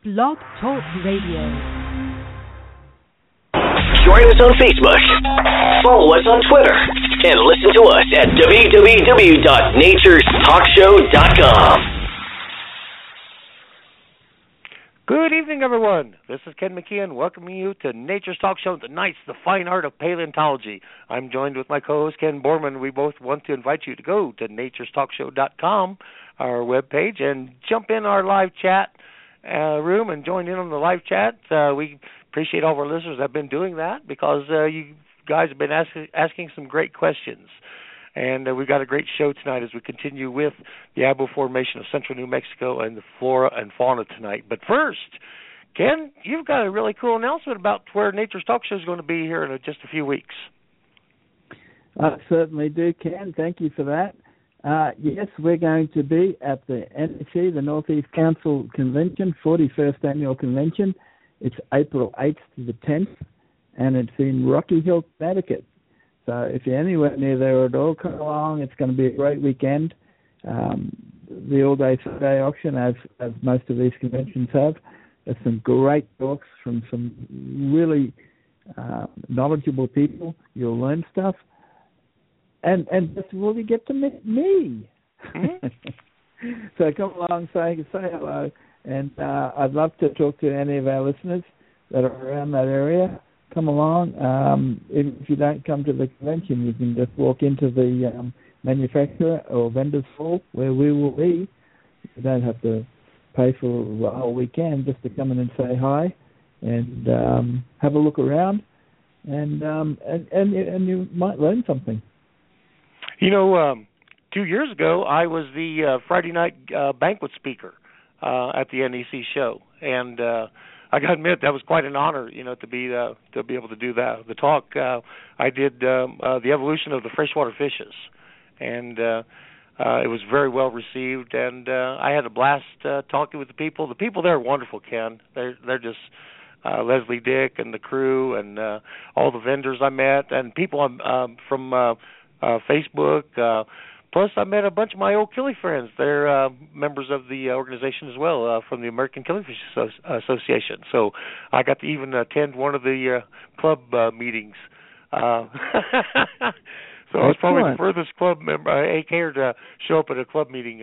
Blog Talk Radio. Join us on Facebook, follow us on Twitter, and listen to us at www.naturestalkshow.com. Good evening, everyone. This is Ken McKeon welcoming you to Nature's Talk Show, tonight's The Fine Art of Paleontology. I'm joined with my co-host, Ken Borman. We both want to invite you to go to naturestalkshow.com, our webpage, and jump in our live chat room and join in on the live chat. We appreciate all of our listeners that have been doing that because you guys have been asking some great questions. And we've got a great show tonight as we continue with the Abo Formation of Central New Mexico and the flora and fauna tonight. But first, Ken, you've got a really cool announcement about where Nature's Talk Show is going to be here in just a few weeks. I certainly do, Ken. Thank you for that. Yes, we're going to be at the NEC, the Northeast Council Convention, 41st Annual Convention. It's April 8th to the 10th, and it's in Rocky Hill, Connecticut. So if you're anywhere near there at all, come along. It's going to be a great weekend. The all-day Saturday auction, as most of these conventions have. There's some great talks from some really knowledgeable people. You'll learn stuff. And just really get to meet me. Mm-hmm. So come along, say hello. And I'd love to talk to any of our listeners that are around that area. Come along. If you don't come to the convention, you can just walk into the manufacturer or vendor's hall where we will be. You don't have to pay for the whole weekend just to come in and say hi and have a look around, and you might learn something. You know, 2 years ago, I was the Friday night banquet speaker at the NEC show, and I got to admit that was quite an honor, to be able to do that. The talk I did the evolution of the freshwater fishes, and it was very well received. And I had a blast talking with the people. The people there are wonderful, Ken. They're just Leslie Dick and the crew and all the vendors I met and people from Facebook. Plus, I met a bunch of my old killie friends. They're members of the organization as well, from the American Killifish Association. So I got to even attend one of the club meetings. So I was probably the furthest club member. I cared to show up at a club meeting,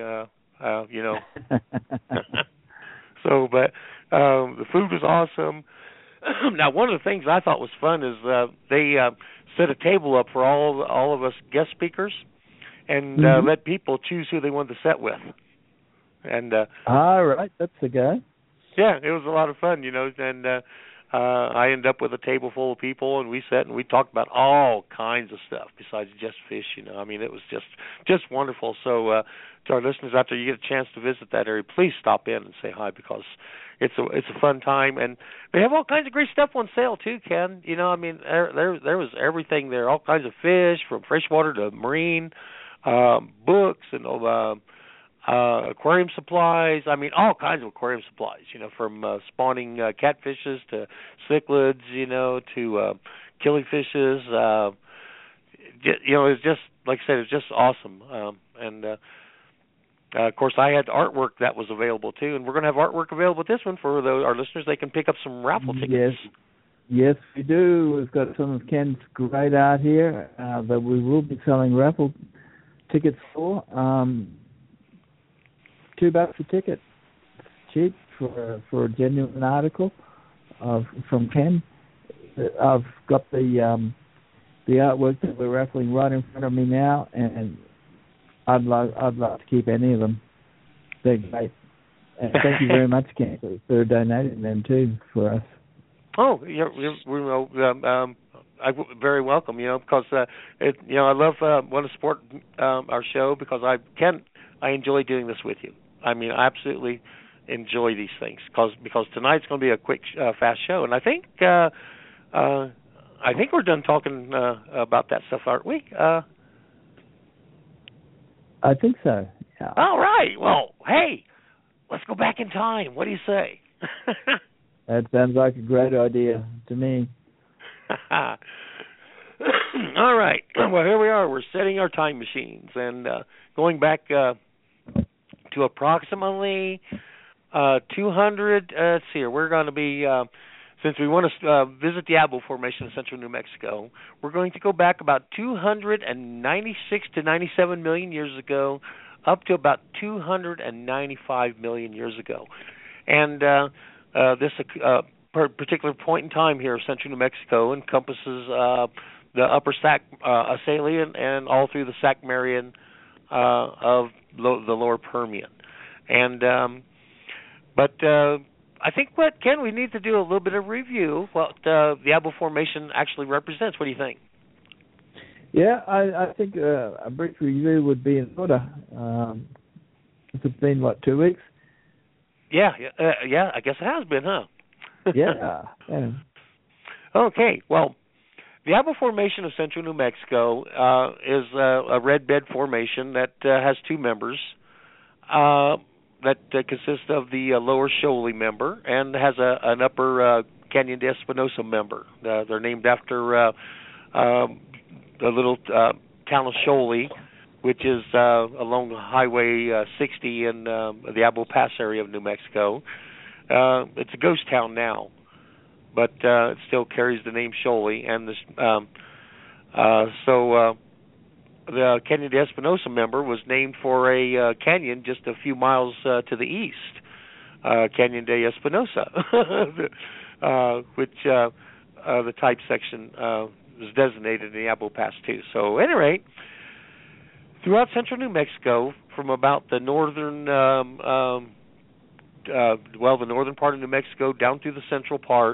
So, but the food was awesome. Now, one of the things I thought was fun is they set a table up for all of us guest speakers. And let people choose who they wanted to sit with. And all right, that's the guy. Yeah, it was a lot of fun, and I ended up with a table full of people, and we sat and we talked about all kinds of stuff besides just fish, I mean, it was just wonderful. So to our listeners out there, you get a chance to visit that area, please stop in and say hi because it's a fun time. And they have all kinds of great stuff on sale too, Ken. I mean, there was everything there, all kinds of fish from freshwater to marine. Books and aquarium supplies. I mean, all kinds of aquarium supplies, from spawning catfishes to cichlids, to killiefishes. It's just, like I said, it's just awesome. Of course, I had artwork that was available, too, and we're going to have artwork available at this one for our listeners. They can pick up some raffle tickets. Yes, we do. We've got some of Ken's great art here that we will be selling raffle tickets for. $2 a ticket. Cheap for a genuine article from Ken. I've got the artwork that we're raffling right in front of me now, and I'd like to keep any of them. They're great. And thank you very much, Ken, for donating them too for us. Oh, we're very welcome, because I love want to support our show because I enjoy doing this with you. I mean, I absolutely enjoy these things because tonight's going to be a quick, fast show, and I think we're done talking about that stuff, aren't we? I think so. Yeah. All right. Well, hey, let's go back in time. What do you say? That sounds like a great idea to me. All right. Well, here we are. We're setting our time machines and going back to approximately 200. Let's see here. We're going to be since we want to visit the Abo Formation in central New Mexico. We're going to go back about 296 to 97 million years ago, up to about 295 million years ago, and this particular point in time here of central New Mexico encompasses the upper Sac Assalian and all through the Sac Marion of the lower Permian. And but I think, Ken, we need to do a little bit of review what the Abo Formation actually represents. What do you think? Yeah, I think a brief review would be in order. It's been, 2 weeks? Yeah, I guess it has been, huh? Yeah. Okay, well, the Abo Formation of central New Mexico is a red bed formation that has two members that consists of the lower Sholey member and has an upper Canyon de Espinosa member. They're named after the little town of Sholey, which is along Highway 60 in the Abo Pass area of New Mexico. It's a ghost town now, but it still carries the name Sholey. And this, the Canyon de Espinosa member was named for a canyon just a few miles to the east, Canyon de Espinosa, which the type section is designated in the Abo Pass too. So, at any rate, throughout central New Mexico, from about the northern, the northern part of New Mexico down through the central part,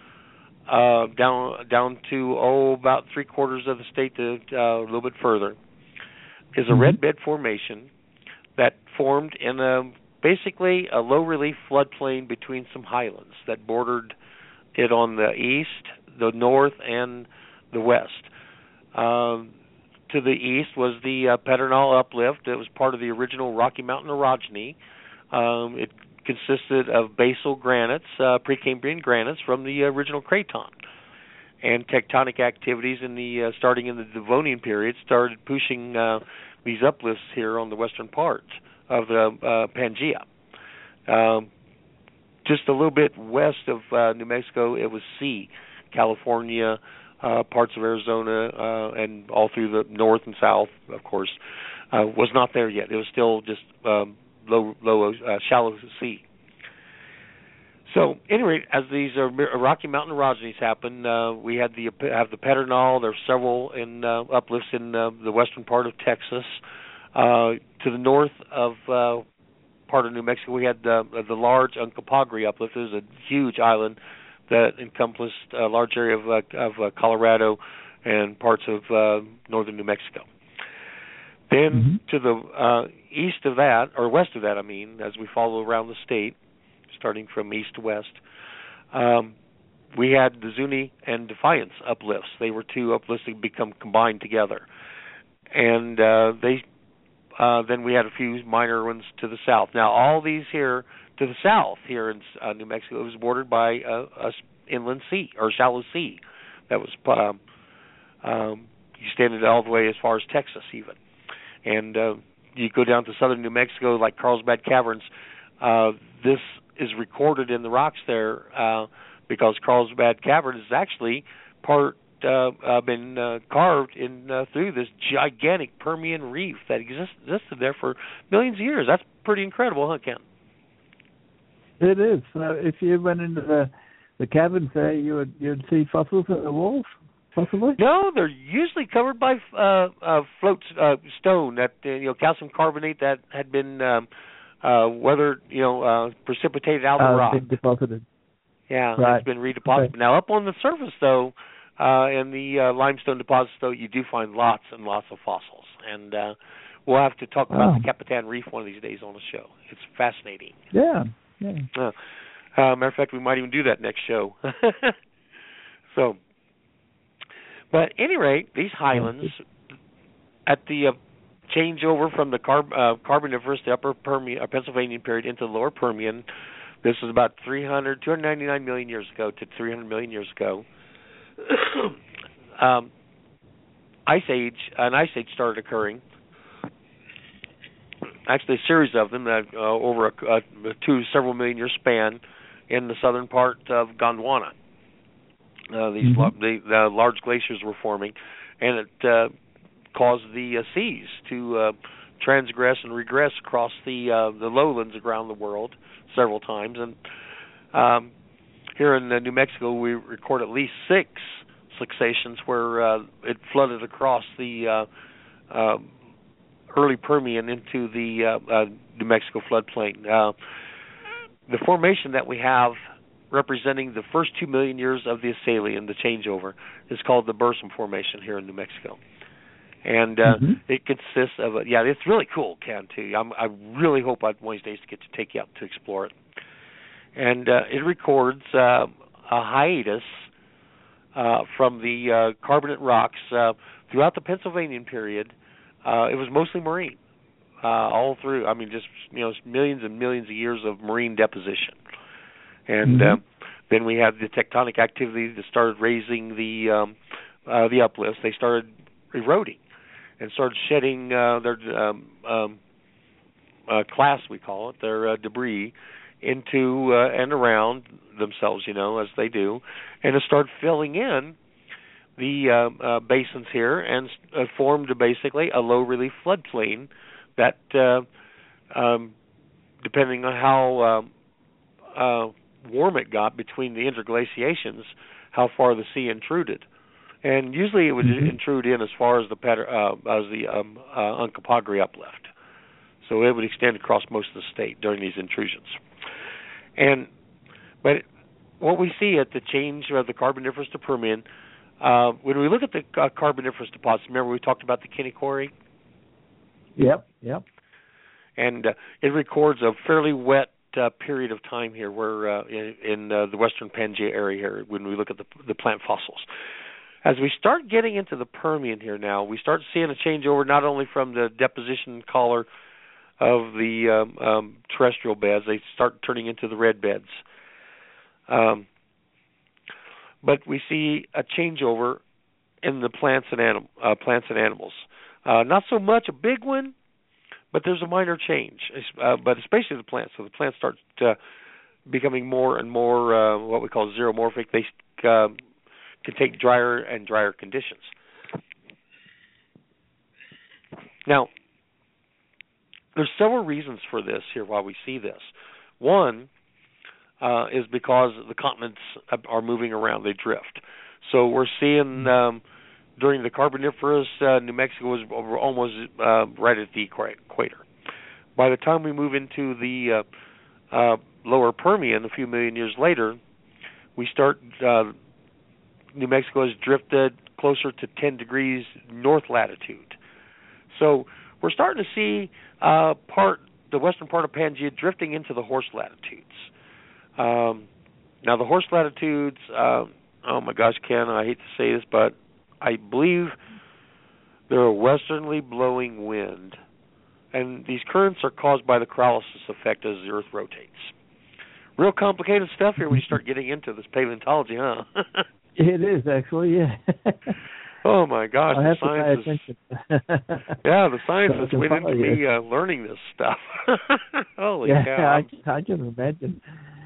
down to about 3/4 of the state to a little bit further, is a red bed formation that formed in basically a low relief floodplain between some highlands that bordered it on the east, the north, and the west. To the east was the Pedernal Uplift. It was part of the original Rocky Mountain orogeny. It consisted of basal granites, Precambrian granites from the original Craton. And tectonic activities starting in the Devonian period started pushing these uplifts here on the western part of the Pangea. Just a little bit west of New Mexico, it was sea. California, parts of Arizona, and all through the north and south, of course, was not there yet. It was still just shallow sea. So, anyway, as these Rocky Mountain orogenies happen, we have the Pedernal. There's several in uplifts in the western part of Texas. To the north of part of New Mexico, we had the large Uncompahgre uplift. It was a huge island that encompassed a large area of Colorado and parts of northern New Mexico. Then to the east of that, or west of that, as we follow around the state, starting from east to west, we had the Zuni and Defiance uplifts. They were two uplifts that become combined together. And then we had a few minor ones to the south. Now, all these here to the south here in New Mexico, it was bordered by a inland sea, or shallow sea, that was extended all the way as far as Texas even. And you go down to southern New Mexico, like Carlsbad Caverns, this is recorded in the rocks there because Carlsbad Cavern is actually been carved in through this gigantic Permian reef that existed there for millions of years. That's pretty incredible, huh, Ken? It is. If you went into the caverns there, you'd see fossils in the walls, possibly? No, they're usually covered by float stone, that calcium carbonate that had been weathered, precipitated out of the rock. Been deposited. Yeah, right. It's been redeposited. Right. Now, up on the surface, though, in the limestone deposits, though, you do find lots and lots of fossils. And we'll have to talk about the Capitan Reef one of these days on the show. It's fascinating. Yeah. Matter of fact, we might even do that next show. So, but at any rate, these highlands, at the changeover from the Carboniferous to Upper Pennsylvanian period into the Lower Permian, this is about 299 million years ago to 300 million years ago. An ice age started occurring. actually a series of them that over a several million year span in the southern part of Gondwana. The large glaciers were forming, and it caused the seas to transgress and regress across the lowlands around the world several times. And here in New Mexico, we record at least 6 successions where it flooded across the early Permian into the New Mexico floodplain. The formation that we have representing the first 2 million years of the Assalian, the changeover, is called the Bursum Formation here in New Mexico. And it consists of it's really cool, Ken, too. I really hope one of these days to get to take you out to explore it. And it records a hiatus from the carbonate rocks throughout the Pennsylvanian period. It was mostly marine, all through. I mean, just millions and millions of years of marine deposition. And then we had the tectonic activity that started raising the uplifts. They started eroding and started shedding their class, we call it, their debris into and around themselves, as they do, and it started filling in the basins here and formed basically a low relief floodplain that, depending on how warm it got between the interglaciations, how far the sea intruded. And usually it would intrude in as far as the Uncompahgre uplift. So it would extend across most of the state during these intrusions. But what we see at the change of the Carboniferous to Permian, when we look at the Carboniferous deposits, remember we talked about the Kinney Quarry? Yep. And it records a fairly wet period of time here where in the western Pangaea area here when we look at the plant fossils. As we start getting into the Permian here now, we start seeing a changeover not only from the deposition color of the terrestrial beds, they start turning into the red beds. But we see a changeover in the plants and animals. Not so much a big one, but there's a minor change, but especially the plants. So the plants start becoming more and more what we call xeromorphic. They can take drier and drier conditions. Now, there's several reasons for this here why we see this. One is because the continents are moving around, they drift. So we're seeing during the Carboniferous, New Mexico was almost right at the equator. By the time we move into the lower Permian a few million years later, we start, New Mexico has drifted closer to 10 degrees north latitude. So we're starting to see the western part of Pangaea drifting into the horse latitudes. Now the horse latitudes, oh my gosh, Ken, I hate to say this, but I believe they're a westerly blowing wind, and these currents are caused by the Coriolis effect as the Earth rotates. Real complicated stuff here when you start getting into this paleontology, huh? It is, actually, yeah. Oh my gosh, the science is the scientists went into me learning this stuff. Holy cow. I can imagine.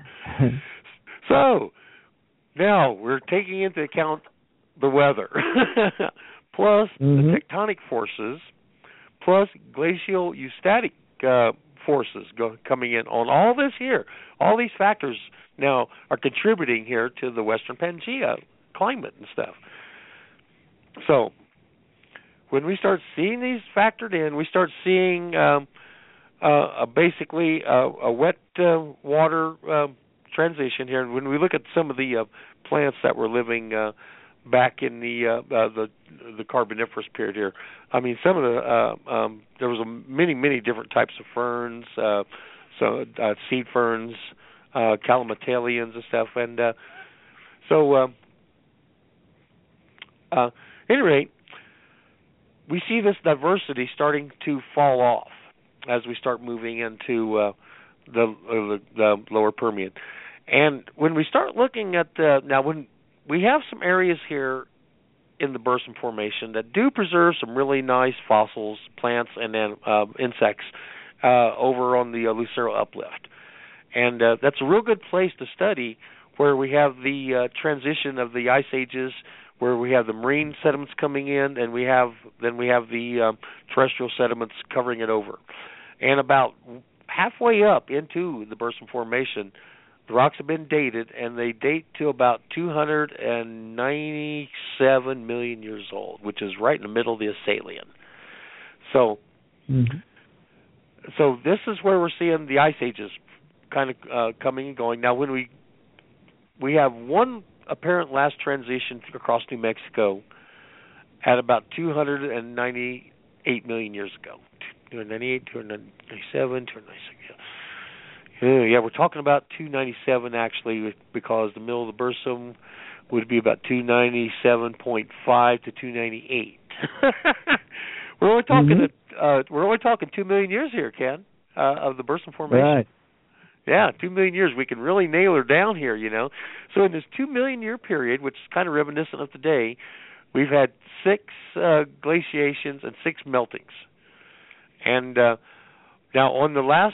So, now we're taking into account the weather, plus the tectonic forces, plus glacial eustatic forces coming in on all this here. All these factors now are contributing here to the western Pangaea climate and stuff. So, when we start seeing these factored in, we start seeing basically a wet water transition here. And when we look at some of the plants that were living back in the Carboniferous period here, I mean, some of the there was many different types of ferns, seed ferns, calamatalians and stuff, and at any rate, we see this diversity starting to fall off as we start moving into the lower Permian. And when we start looking at when we have some areas here in the Bursum Formation that do preserve some really nice fossils, plants, and then insects over on the Lucero uplift. And that's a real good place to study, where we have the transition of the ice ages, where we have the marine sediments coming in, and we have the terrestrial sediments covering it over. And about halfway up into the Bursum Formation, the rocks have been dated, and they date to about 297 million years old, which is right in the middle of the Assalian. So, so this is where we're seeing the ice ages kind of coming and going. Now, when we have one apparent last transition across New Mexico at about 298 million years ago. 298, 297, 296. Yeah, we're talking about 297 actually, because the middle of the Bursum would be about 297.5 to 298. We're only talking 2 million years here, Ken, of the Bursum Formation. Right. Yeah, 2 million years. We can really nail her down here, you know. So in this 2 million year period, which is kind of reminiscent of today, we've had 6 glaciations and 6 meltings. And now on the last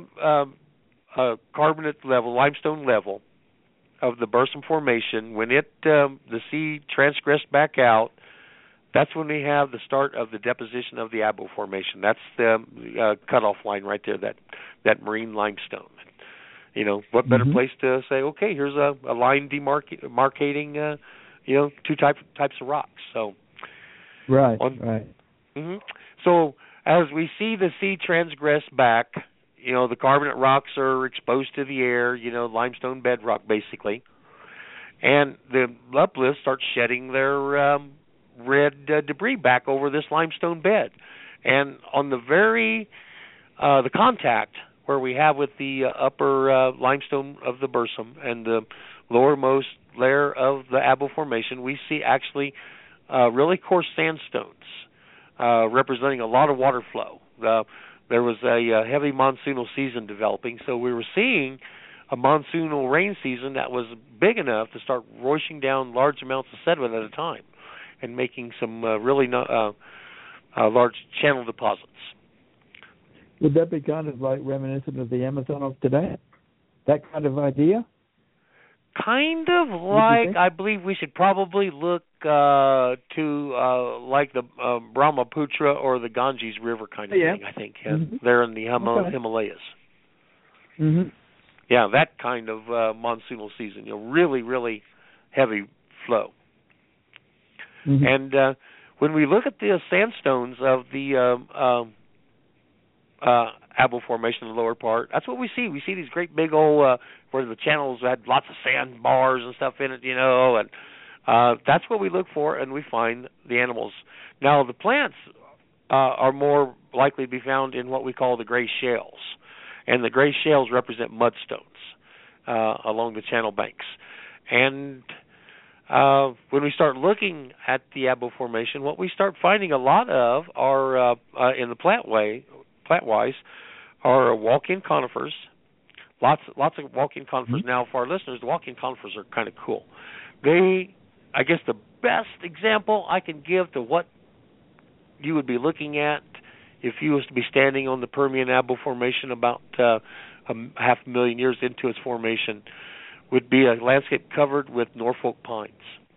carbonate level, limestone level of the Bursum Formation, when the sea transgressed back out, that's when we have the start of the deposition of the Abo Formation. That's the cutoff line right there, that marine limestone. You know, what better place to say, okay, here's a line demarcating, 2 types of rocks. So, right. So as we see the sea transgress back, the carbonate rocks are exposed to the air, limestone bedrock basically, and the uplift starts shedding their red debris back over this limestone bed, and on the contact where we have with the upper limestone of the Bursum and the lowermost layer of the Abo Formation, we see actually really coarse sandstones representing a lot of water flow. There was a heavy monsoonal season developing, so we were seeing a monsoonal rain season that was big enough to start washing down large amounts of sediment at a time and making some really large channel deposits. Would that be kind of like reminiscent of the Amazon of today? That kind of idea? Kind of like, I believe we should probably look to like the Brahmaputra or the Ganges River kind of thing, I think. They're in the Himalayas. Yeah, that kind of monsoonal season, really, really heavy flow. And when we look at the sandstones of the Abo Formation in the lower part, that's what we see. We see these great big old, where the channels had lots of sand bars and stuff in it, and that's what we look for, and we find the animals. Now, the plants are more likely to be found in what we call the gray shales, and the gray shales represent mudstones along the channel banks. And when we start looking at the Abo Formation, what we start finding a lot of are, in the plant-wise, are walk-in conifers. Lots of walk-in conifers. Now, for our listeners, the walk-in conifers are kind of cool. I guess the best example I can give to what you would be looking at if you was to be standing on the Permian Abo Formation about 500,000 years into its formation would be a landscape covered with Norfolk pines.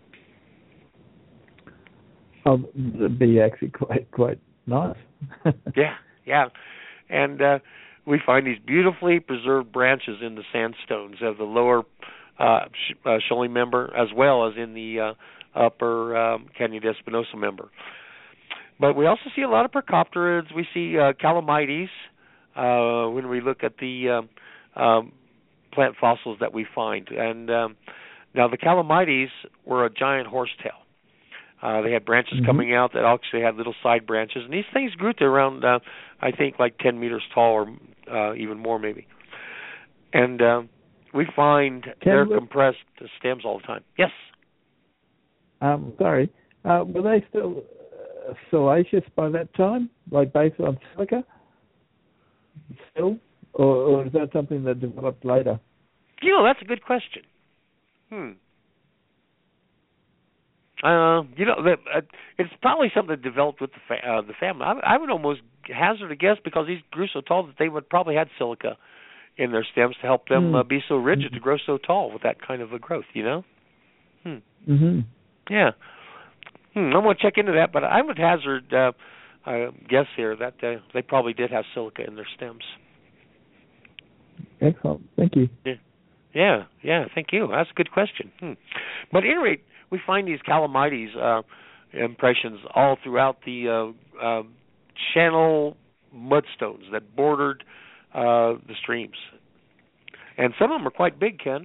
That'd be actually quite nice. Yeah. And we find these beautifully preserved branches in the sandstones of the lower Shoaling member, as well as in the upper Canyon de Espinosa member. But we also see a lot of Percopterids. We see Calamites when we look at the plant fossils that we find. And now the Calamites were a giant horsetail. They had branches coming out that actually had little side branches. And these things grew to around, I think, like 10 meters tall or even more maybe. And we find their compressed stems all the time. Yes? Sorry. Were they still siliceous by that time, like based on silica? Still? Or is that something that developed later? That's a good question. It's probably something that developed with the family. I would almost hazard a guess because these grew so tall that they would probably had silica in their stems to help them be so rigid to grow so tall with that kind of a growth. Yeah. I'm going to check into that, but I would hazard a guess here that they probably did have silica in their stems. Excellent. Thank you. Yeah. Thank you. That's a good question. But at any rate, we find these Calamites impressions all throughout the channel mudstones that bordered the streams, and some of them are quite big, Ken.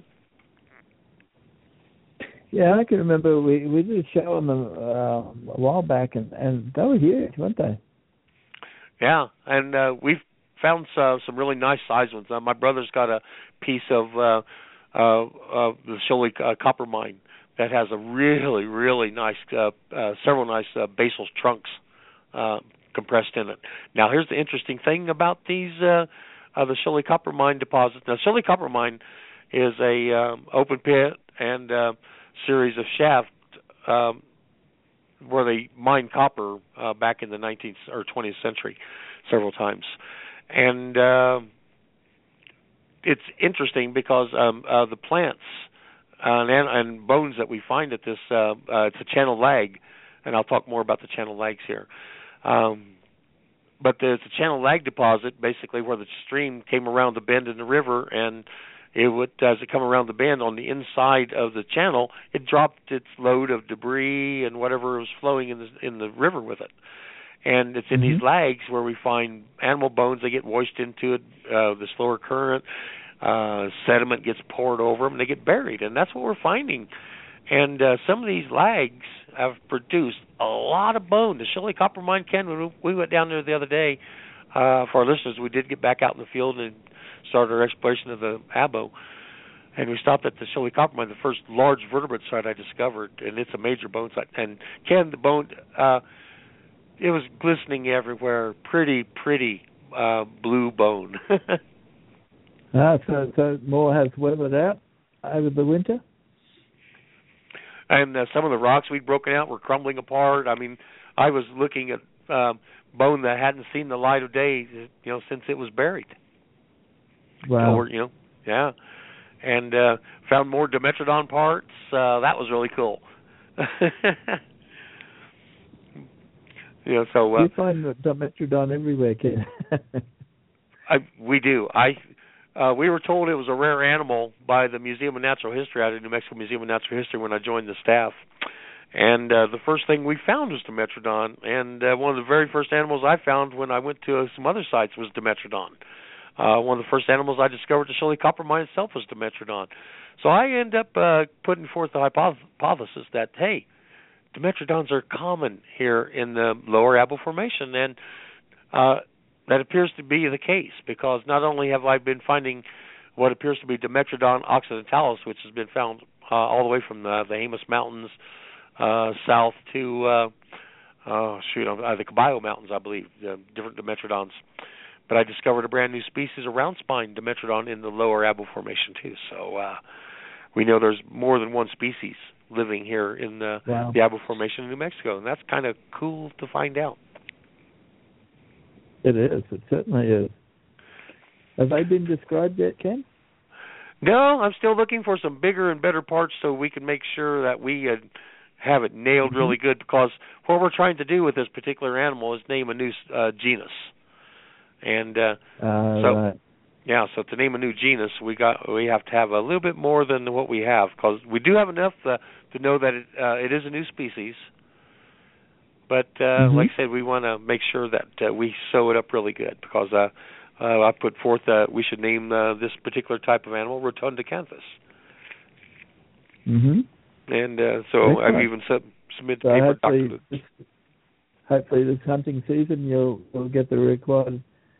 Yeah, I can remember we did a show on them a while back, and they were huge, weren't they? Yeah, and we've found some really nice sized ones. My brother's got a piece of the Sholey copper mine that has a really, really nice, several nice basal trunks compressed in it. Now, here's the interesting thing about these the Sholey copper mine deposits. Now, Sholey copper mine is a open pit and series of shafts where they mined copper back in the 19th or 20th century several times. And it's interesting because the plants and bones that we find at this, it's a channel lag, and I'll talk more about the channel lags here. But there's a channel lag deposit, basically, where the stream came around the bend in the river, and it would, as it come around the bend on the inside of the channel, it dropped its load of debris and whatever was flowing in the river with it. And it's in these lags where we find animal bones. They get washed into it, the slower current. Sediment gets poured over them, and they get buried. And that's what we're finding. And some of these lags have produced a lot of bone. The Sholey copper mine, Ken, when we went down there the other day, for our listeners, we did get back out in the field and started our exploration of the Abo. And we stopped at the Sholey copper mine, the first large vertebrate site I discovered, and it's a major bone site. And Ken, the bone, it was glistening everywhere, pretty blue bone. So it more has weathered out over the winter? And some of the rocks we'd broken out were crumbling apart. I mean, I was looking at bone that hadn't seen the light of day, since it was buried. Wow. Yeah. And found more Dimetrodon parts. That was really cool. So you find the Dimetrodon everywhere, Ken. We do. We were told it was a rare animal by the Museum of Natural History out of New Mexico Museum of Natural History when I joined the staff. And the first thing we found was Dimetrodon. And one of the very first animals I found when I went to some other sites was Dimetrodon. One of the first animals I discovered, the Sholey copper mine itself, was Dimetrodon. So I end up putting forth the hypothesis that, hey, Dimetrodons are common here in the lower Abo Formation, and that appears to be the case because not only have I been finding what appears to be Dimetrodon occidentalis, which has been found all the way from the Jemez Mountains south to the Caballo Mountains, I believe, different Dimetrodons. But I discovered a brand new species, a round spine Dimetrodon, in the lower Abo Formation too. So we know there's more than one species living here in the Abo Formation in New Mexico, and that's kind of cool to find out. It is. It certainly is. Have they been described yet, Ken? No, I'm still looking for some bigger and better parts so we can make sure that we have it nailed really good, because what we're trying to do with this particular animal is name a new genus. And right. Yeah, so to name a new genus, we have to have a little bit more than what we have, because we do have enough to know that it is a new species. But like I said, we want to make sure that we sew it up really good, because I put forth that we should name this particular type of animal Rotundacanthus. And so I've even submitted the paper. Hopefully this hunting season you'll get the required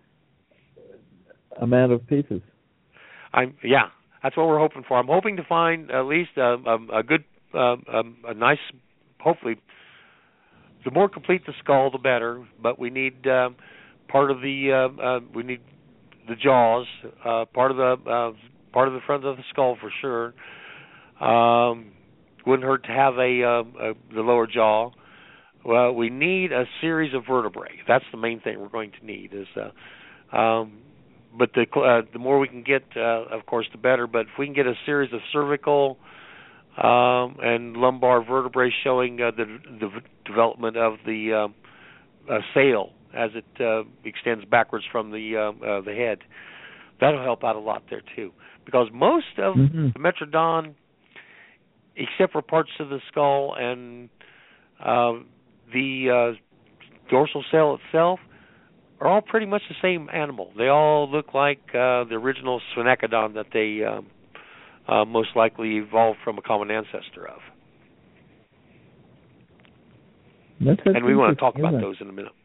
amount of pieces. That's what we're hoping for. I'm hoping to find at least a good, a nice, hopefully. The more complete the skull, the better. But we need part of the we need the jaws, part of the front of the skull for sure. wouldn't hurt to have the lower jaw. Well, we need a series of vertebrae. That's the main thing we're going to need. But the more we can get, of course, the better. But if we can get a series of cervical and lumbar vertebrae showing the development of the sail as it extends backwards from the head, that'll help out a lot there too. Because most of the Metrodon, except for parts of the skull and the dorsal sail itself, are all pretty much the same animal. They all look like the original Sphenecodon that they most likely evolved from a common ancestor of. And we want to talk about those in a minute.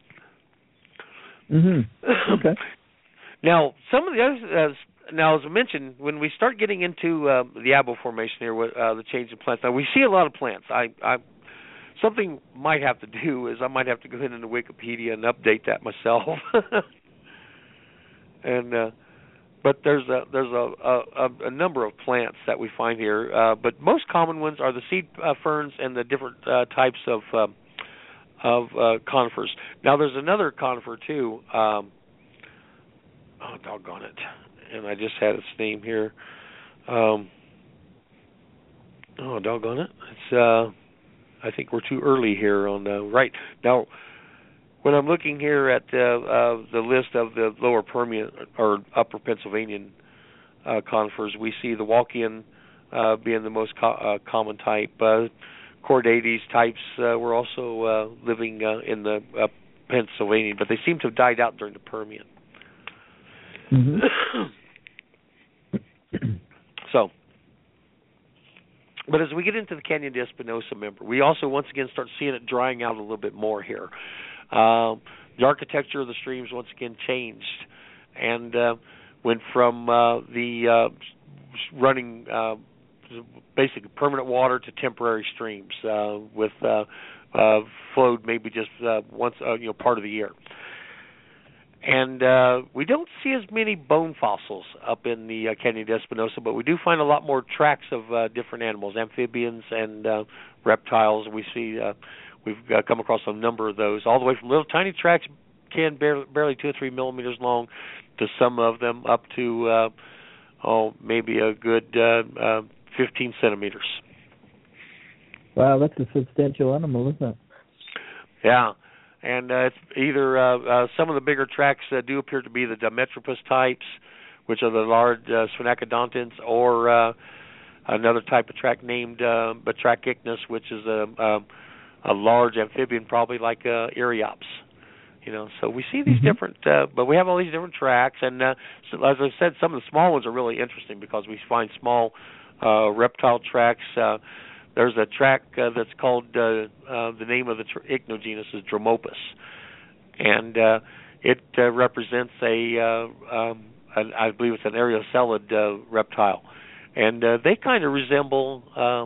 Okay. Now, some of the others, now as I mentioned, when we start getting into the Abo Formation here, the change in plants, now we see a lot of plants. Something might have to do is I might have to go into Wikipedia and update that myself. But there's a number of plants that we find here. But most common ones are the seed ferns and the different types of conifers. Now there's another conifer too. Oh, doggone it! And I just had its name here. Oh, doggone it! It's I think we're too early here on right now. When I'm looking here at the list of the lower Permian or upper Pennsylvanian conifers, we see the Walkian being the most common type. Chordates types were also living in the Pennsylvania, but they seem to have died out during the Permian. So, but as we get into the Canyon de Espinosa member, we also once again start seeing it drying out a little bit more here. The architecture of the streams once again changed and went from the running basically permanent water to temporary streams with flowed maybe just once part of the year. And we don't see as many bone fossils up in the Canyon de Espinosa, but we do find a lot more tracks of different animals, amphibians and reptiles. We see we've come across a number of those, all the way from little tiny tracks, barely 2 or 3 millimeters long, to some of them up to maybe a good 15 centimeters. Wow, that's a substantial animal, isn't it? Yeah. And it's either some of the bigger tracks do appear to be the Dimetropus types, which are the large Sphenecodontans, or another type of track named Batrachicnus, which is a large amphibian, probably like Eriops. So we see these different, but we have all these different tracks. And so as I said, some of the small ones are really interesting because we find small reptile tracks. There's a track that's called, the name of the ichnogenus is Dromopus, and it represents I believe it's an areocelid reptile, and they kind of resemble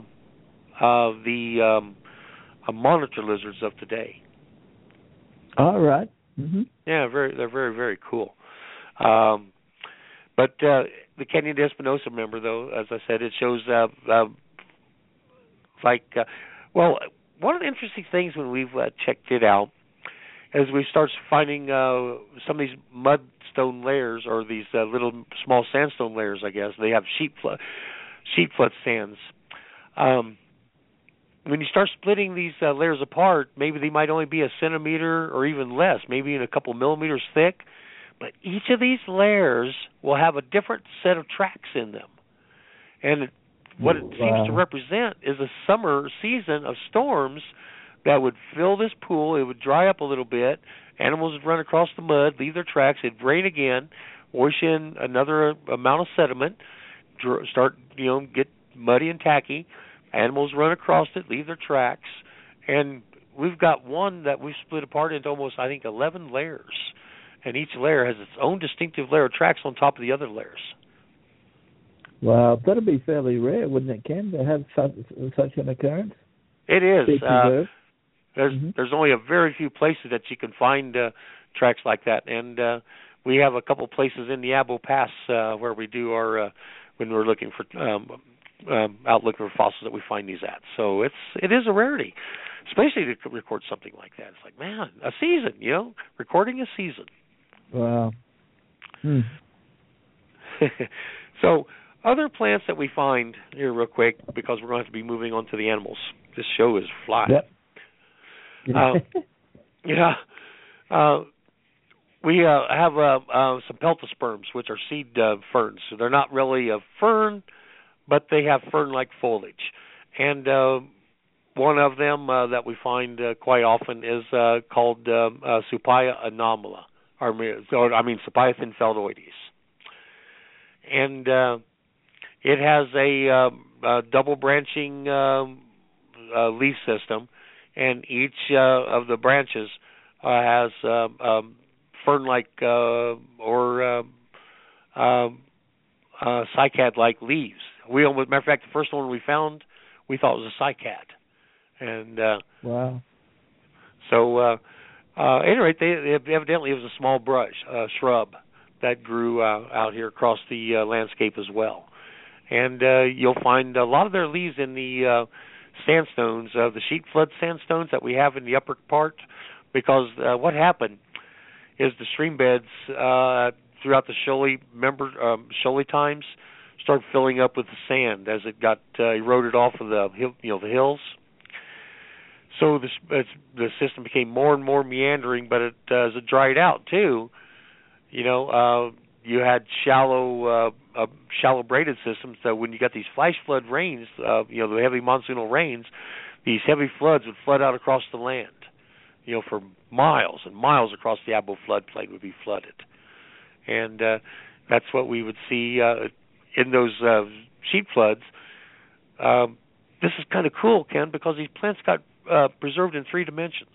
the monitor lizards of today. All right. Yeah, they're very, very cool. But the Canyon de Espinosa member, though, as I said, it shows one of the interesting things when we've checked it out is we start finding some of these mudstone layers or these little small sandstone layers, I guess. They have sheet flood sands. When you start splitting these layers apart, maybe they might only be a centimeter or even less, maybe even a couple millimeters thick. But each of these layers will have a different set of tracks in them. And what it seems to represent is a summer season of storms that would fill this pool. It would dry up a little bit. Animals would run across the mud, leave their tracks. It'd rain again, wash in another amount of sediment, start, get muddy and tacky. Animals run across it, leave their tracks. And we've got one that we've split apart into almost, 11 layers. And each layer has its own distinctive layer of tracks on top of the other layers. Wow, that'd be fairly rare, wouldn't it, Ken, to have such an occurrence? It is. There's only a very few places that you can find tracks like that, and we have a couple places in the Abo Pass where we do our when we're looking for out looking for fossils that we find these at. So it is a rarity, especially to record something like that. It's like, man, a season, recording a season. Wow. So other plants that we find here real quick, because we're going to have to be moving on to the animals. This show is flying. Yep. We have some peltosperms, which are seed ferns. So they're not really a fern, but they have fern-like foliage. And one of them that we find quite often is called Supaya anomala, Supaya thinfeldoides. And it has a double branching leaf system, and each of the branches has fern-like or cycad-like leaves. Matter of fact, the first one we found, we thought was a cycad. And wow. So, anyway, evidently it was a small shrub that grew out here across the landscape as well. And you'll find a lot of their leaves in the sandstones, the sheet flood sandstones that we have in the upper part, because what happened is the stream beds throughout the Shoaly times started filling up with the sand as it got eroded off of the hills. So the system became more and more meandering, but as it dried out too, you had shallow braided systems. So when you got these flash flood rains, the heavy monsoonal rains, these heavy floods would flood out across the land. For miles and miles across the Abo floodplain would be flooded. And that's what we would see in those sheet floods. This is kind of cool, Ken, because these plants got preserved in 3 dimensions.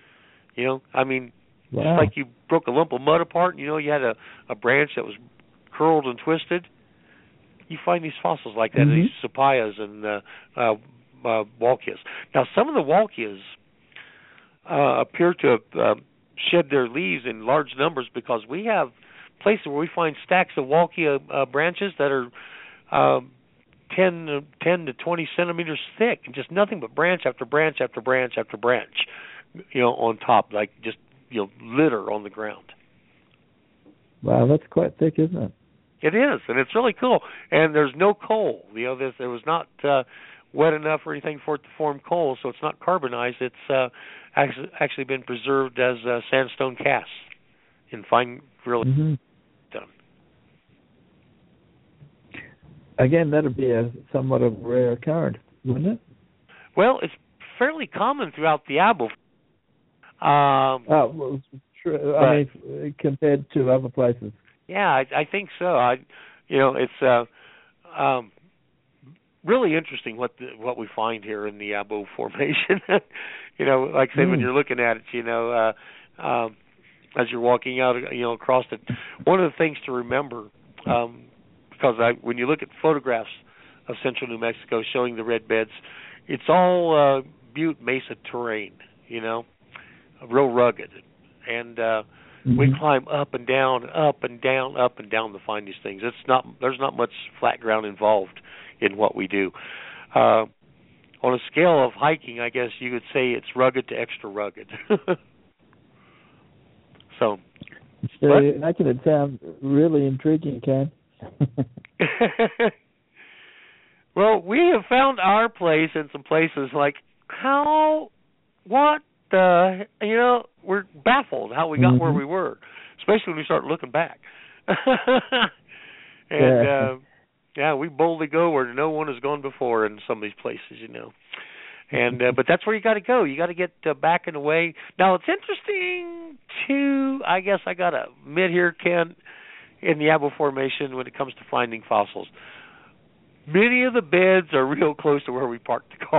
Wow. Just like you broke a lump of mud apart, you had a branch that was curled and twisted. You find these fossils like that, these Supayas and Walkias. Now, some of the Walkias appear to have shed their leaves in large numbers, because we have places where we find stacks of Walkia branches that are 10 to 20 centimeters thick, and just nothing but branch after branch after branch after branch, on top, like just litter on the ground. Wow, that's quite thick, isn't it? It is, and it's really cool. And there's no coal. There was not wet enough or anything for it to form coal, so it's not carbonized. It's actually been preserved as sandstone casts in fine, really done. Again, that would be somewhat of a rare occurrence, wouldn't it? Well, it's fairly common throughout the Abo. True. Compared to other places. Yeah, I think so. It's really interesting what we find here in the Abo Formation. Like I said, when you're looking at it, as you're walking out, across it. One of the things to remember, because when you look at photographs of central New Mexico showing the red beds, it's all butte mesa terrain, real rugged, and we climb up and down, up and down, up and down to find these things. There's not much flat ground involved in what we do. On a scale of hiking, I guess you could say it's rugged to extra rugged. So making it sound really intriguing, Ken. Well, we have found our place in some places like we're baffled how we got where we were, especially when we start looking back. And we boldly go where no one has gone before in some of these places, And but that's where you got to go. You got to get back and away. Now, it's interesting too. I guess I got to admit here, Ken, in the Abo Formation when it comes to finding fossils, many of the beds are real close to where we parked the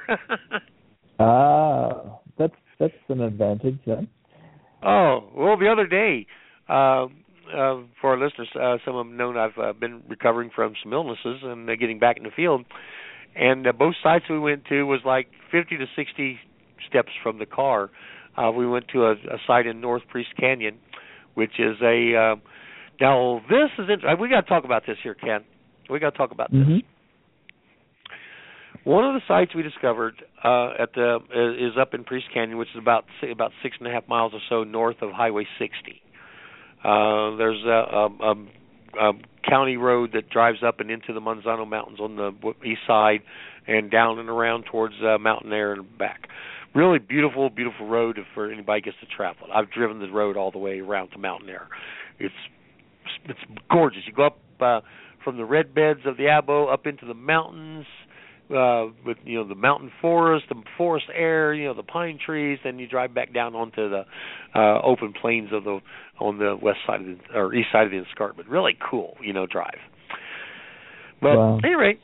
car. That's an advantage, then. Oh, well, the other day, for our listeners, some of them know I've been recovering from some illnesses and getting back in the field. And both sites we went to was like 50 to 60 steps from the car. We went to a site in North Priest Canyon, which is now this is we got to talk about this here, Ken. We got to talk about this. One of the sites we discovered is up in Priest Canyon, which is about 6.5 miles or so north of Highway 60. There's a county road that drives up and into the Manzano Mountains on the east side and down and around towards Mountain Air and back. Really beautiful, beautiful road for anybody gets to travel. I've driven the road all the way around to Mountain Air. It's gorgeous. You go up from the red beds of the Abo up into the mountains with the mountain forest, the forest air, the pine trees. Then you drive back down onto the open plains on the west side or east side of the escarpment. Really cool, drive. But wow. At any rate,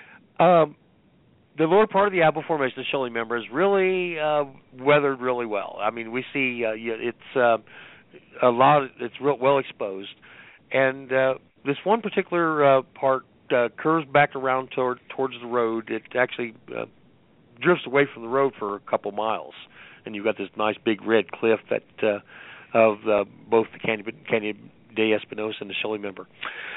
the lower part of the Abo Formation, the Shirley Member, is really weathered really well. I mean, we see it's a lot. It's real well exposed, and this one particular part curves back around towards the road. It actually drifts away from the road for a couple miles, and you've got this nice big red cliff that of both the Canyon de Espinosa and the Shirley Member.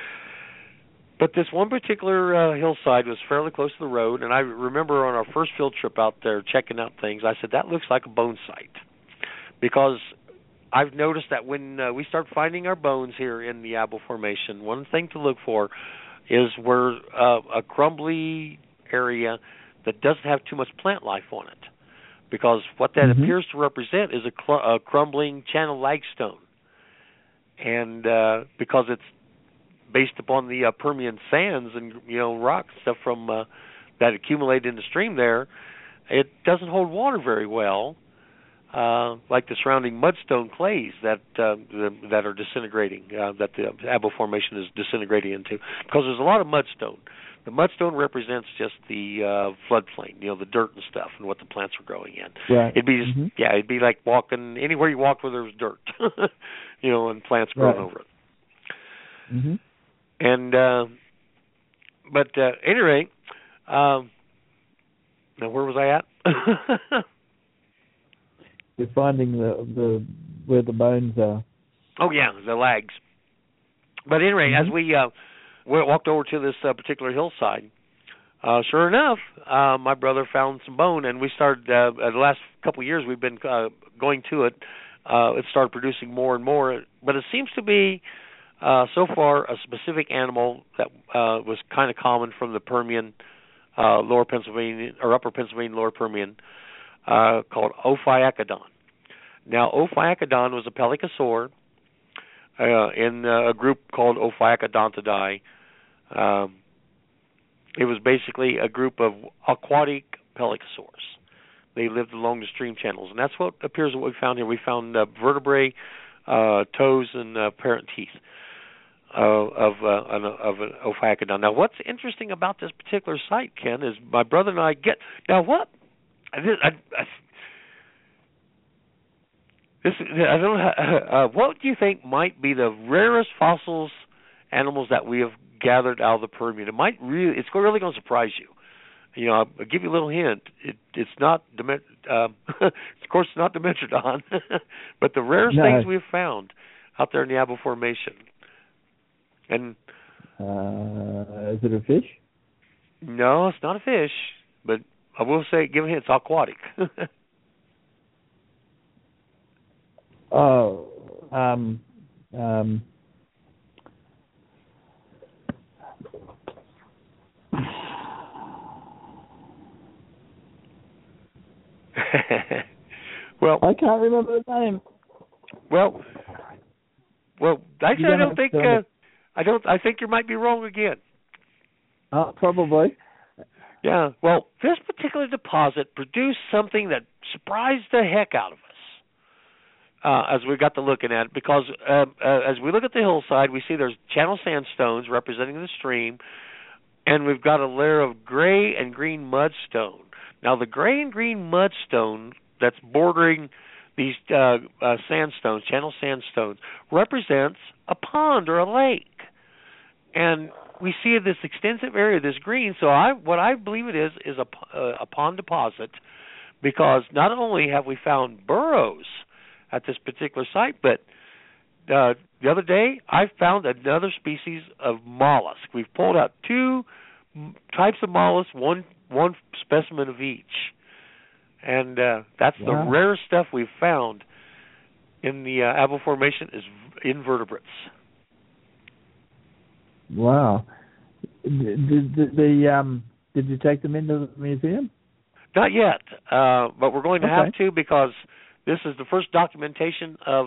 But this one particular hillside was fairly close to the road, and I remember on our first field trip out there checking out things, I said, that looks like a bone site. Because I've noticed that when we start finding our bones here in the Abo Formation, one thing to look for is where a crumbly area that doesn't have too much plant life on it. Because what that appears to represent is a crumbling channel lagstone. And because it's based upon the Permian sands and rocks stuff from that accumulated in the stream there, it doesn't hold water very well, like the surrounding mudstone clays that are disintegrating, that the Abo Formation is disintegrating into, because there's a lot of mudstone. The mudstone represents just the floodplain, the dirt and stuff, and what the plants are growing in. Right. It'd be just, it'd be like walking anywhere you walked where there was dirt, and plants growing over it. Mm-hmm. And but at any rate, now where was I at? You're finding the where the bones are. Oh yeah, the lags. But at any rate, as we walked over to this particular hillside, sure enough, my brother found some bone, and we started. The last couple of years, we've been going to it. It started producing more and more, but it seems to be. So far, a specific animal that was kind of common from the Permian, lower Pennsylvania, or upper Pennsylvania, lower Permian, called Ophiacodon. Now, Ophiacodon was a pelycosaur in a group called Ophiacodontidae. It was basically a group of aquatic pelycosaurs. They lived along the stream channels, and that's what appears what we found here. We found vertebrae, toes, and parent teeth. Of an Ophiacodon. Now, what's interesting about this particular site, Ken, is my brother and I get now. What I don't know. What do you think might be the rarest fossils animals that we have gathered out of the Permian? It's really going to surprise you. I'll give you a little hint. It's not of course, it's not Dimetrodon, but the rarest things we've found out there in the Abo Formation. And is it a fish? No, it's not a fish, but I will say, give a hint, it's aquatic. Well, I can't remember the name. Well, actually, I don't think. I think you might be wrong again. Probably. Yeah. Well, this particular deposit produced something that surprised the heck out of us as we got to looking at it, because as we look at the hillside, we see there's channel sandstones representing the stream, and we've got a layer of gray and green mudstone. Now, the gray and green mudstone that's bordering these sandstones, channel sandstones, represents a pond or a lake. And we see this extensive area, this green. So what I believe it is a pond deposit, because not only have we found burrows at this particular site, but the other day I found another species of mollusk. We've pulled out two types of mollusks, one specimen of each, and that's the rarest stuff we've found in the Abo Formation is invertebrates. Wow. Did you take them into the museum? Not yet, but we're going to have to, because this is the first documentation of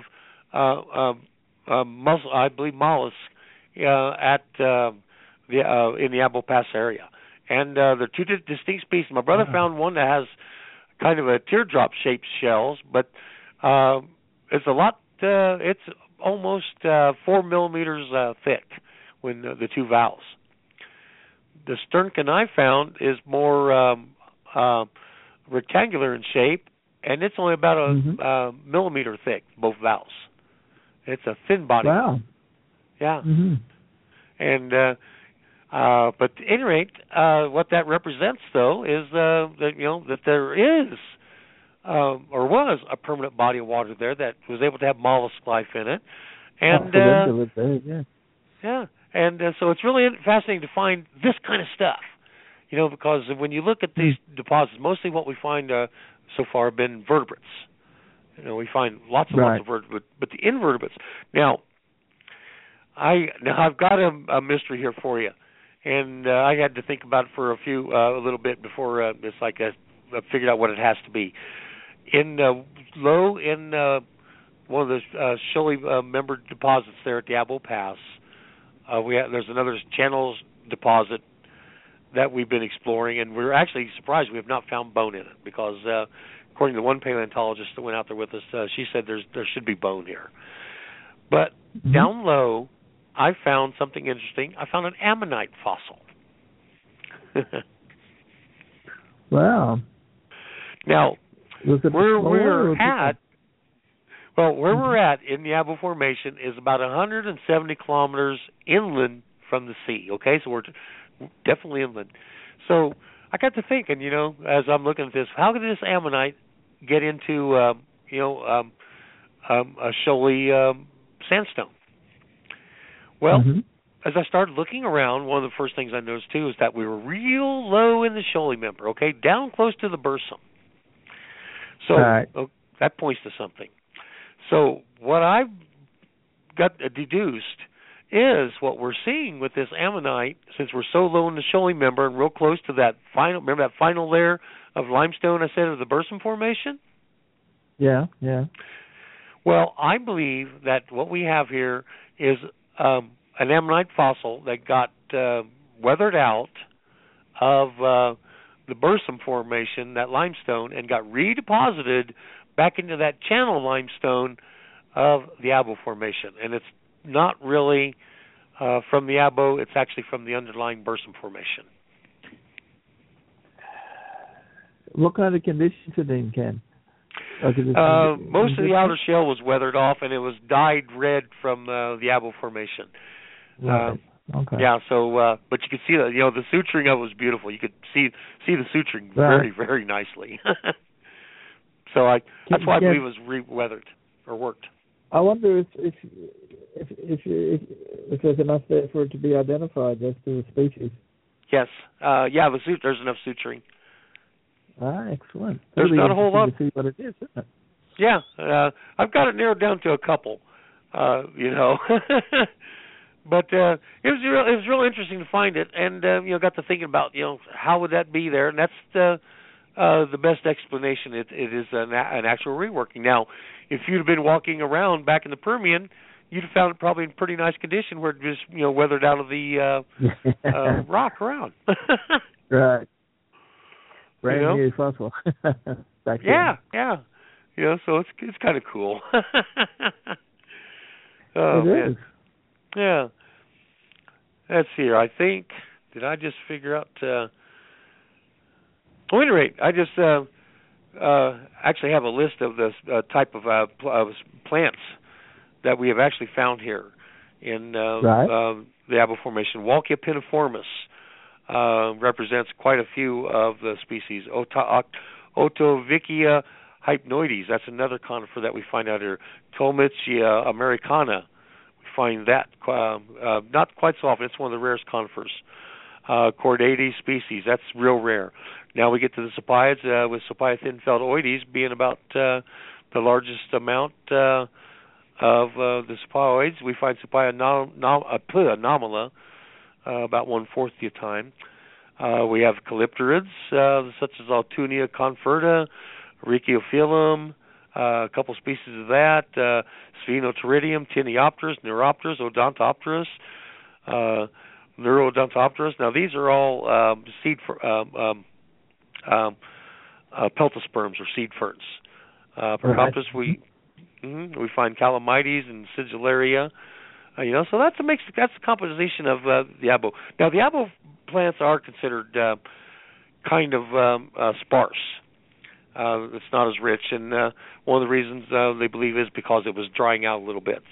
I believe mollusks at in the Abo Pass area, and they're two distinct species. My brother found one that has kind of a teardrop-shaped shells, but it's a lot. It's almost 4 millimeters thick when the two valves. The sternkin I found is more rectangular in shape, and it's only about a millimeter thick, both valves. It's a thin body. Wow. Yeah. Mm-hmm. And but at any rate, what that represents, though, is that there is or was a permanent body of water there that was able to have mollusk life in it, and yeah. And so it's really fascinating to find this kind of stuff, because when you look at these deposits, mostly what we find so far have been vertebrates. We find lots of vertebrates, but the invertebrates. Now I've got a mystery here for you, and I had to think about it for a little bit before it's like I figured out what it has to be. In low in one of the Shoaly member deposits there at the Abo Pass. There's another Channels deposit that we've been exploring, and we're actually surprised we have not found bone in it, because according to one paleontologist that went out there with us, she said there should be bone here. But down low, I found something interesting. I found an ammonite fossil. Wow. Now, where we're at in the Abo Formation is about 170 kilometers inland from the sea, okay? So we're definitely inland. So I got to thinking, as I'm looking at this, how did this ammonite get into, a Shoaly sandstone? Well, as I started looking around, one of the first things I noticed, too, is that we were real low in the Shoaly member, okay, down close to the bursum. So that points to something. So what I've got deduced is what we're seeing with this ammonite, since we're so low in the Shoaly member and real close to that final layer of limestone I said of the Bursum Formation? Yeah. Well, I believe that what we have here is an ammonite fossil that got weathered out of the Bursum Formation, that limestone, and got redeposited back into that channel limestone of the Abo Formation. And it's not really from the Abo, it's actually from the underlying Bursum Formation. What kind of conditions it in, Ken? Most of the outer shell was weathered off, and it was dyed red from the Abo Formation. Right. Okay. Yeah. So, but you could see that the suturing of it was beautiful. You could see the suturing very, very nicely. So that's why I believe it was re-weathered or worked. I wonder if there's enough there for it to be identified as to the species. Yes. There's enough suturing. Excellent. There's not a whole lot. To see what it is, isn't it? Yeah. I've got it narrowed down to a couple. But it was real interesting to find it, and got to thinking about how would that be there, and that's the best explanation. It is an actual reworking. Now, if you'd have been walking around back in the Permian, you'd have found it probably in pretty nice condition, where it just weathered out of the rock around. Right. Brand new fossil. Back yeah. So it's kind of cool. It is. Yeah. Let's see here. I think, did I just figure out... at any rate, I just actually have a list of this type of plants that we have actually found here in the Abo Formation. Walkia pinniformis represents quite a few of the species. Otovickia hypnoides, that's another conifer that we find out here. Tolmitzia americana, we find that not quite so often. It's one of the rarest conifers. chordate species. That's real rare. Now we get to the Sapiads, with Sapia thin-felt oides being about the largest amount of the Sapioids. We find Sapia anomala about 1/4 the time. We have calypterids, such as Altunia conferta, Ricciophyllum, a couple species of that, Sphenopteridium, Tineopterus, Neuropterus, Odontopterus, Neurodontopterus. Now these are all peltosperms or seed ferns. Procoptus, we find Calamites and Sigillaria. So that's the composition of the abo. Now the abo plants are considered kind of sparse. It's not as rich, and one of the reasons they believe is because it was drying out a little bit.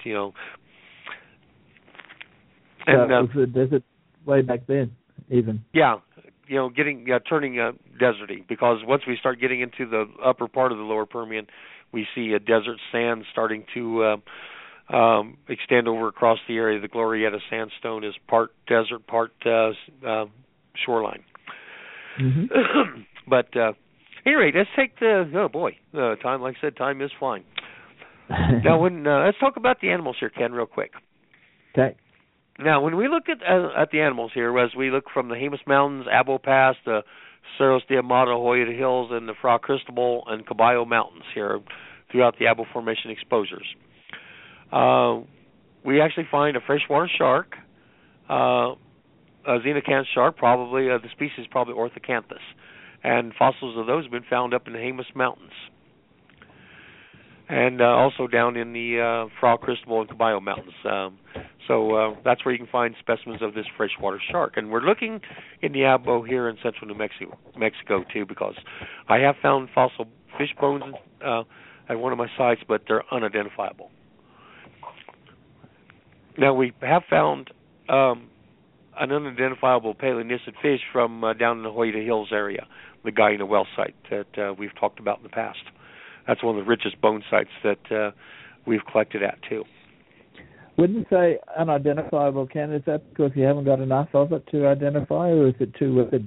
And it was a desert way back then, even. Yeah, turning deserty, because once we start getting into the upper part of the lower Permian, we see a desert sand starting to extend over across the area. The Glorieta sandstone is part desert, part shoreline. Mm-hmm. But anyway, let's take time. Like I said, time is flying. Now, let's talk about the animals here, Ken, real quick. Okay. Now, when we look at the animals here, as we look from the Jemez Mountains, Abo Pass, the Cerros de Amado, Hoya Hills, and the Fra Cristobal and Caballo Mountains here throughout the Abo Formation exposures, we actually find a freshwater shark, a xenocantha shark, probably the species is probably Orthocanthus, and fossils of those have been found up in the Jemez Mountains, and also down in the Fra Cristobal and Caballo Mountains. So that's where you can find specimens of this freshwater shark. And we're looking in the Abo here in central New Mexico too, because I have found fossil fish bones at one of my sites, but they're unidentifiable. Now, we have found an unidentifiable paleognatid fish from down in the Hoya Hills area, the Guyana well site that we've talked about in the past. That's one of the richest bone sites that we've collected at too. Wouldn't you say unidentifiable, Ken? Is that because you haven't got enough of it to identify, or is it too wicked?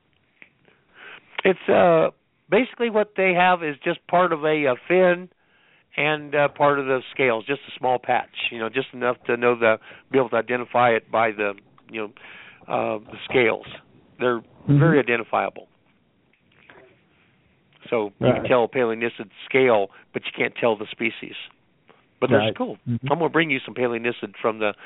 It's basically what they have is just part of a fin and part of the scales, just a small patch, just enough to be able to identify it by the scales. They're very identifiable. So you can tell a paleognatid scale, but you can't tell the species. But they're cool. Mm-hmm. I'm going to bring you some paleognatid from the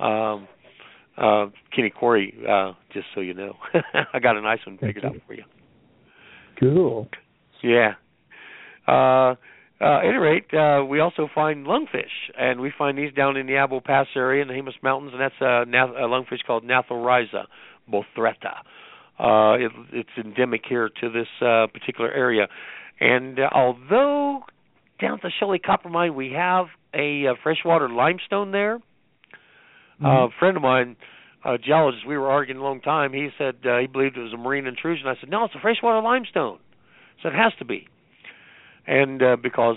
Kinney Quarry, just so you know. I got a nice one figured out for you. Cool. Yeah. At any rate, we also find lungfish, and we find these down in the Abo Pass area in the Jemez Mountains, and that's a lungfish called Gnathorhiza bothretta. It's endemic here to this particular area. And although down at the Shelley Copper Mine we have a freshwater limestone there, a friend of mine, a geologist, we were arguing a long time, he said he believed it was a marine intrusion. I said, no, it's a freshwater limestone. So it has to be. And because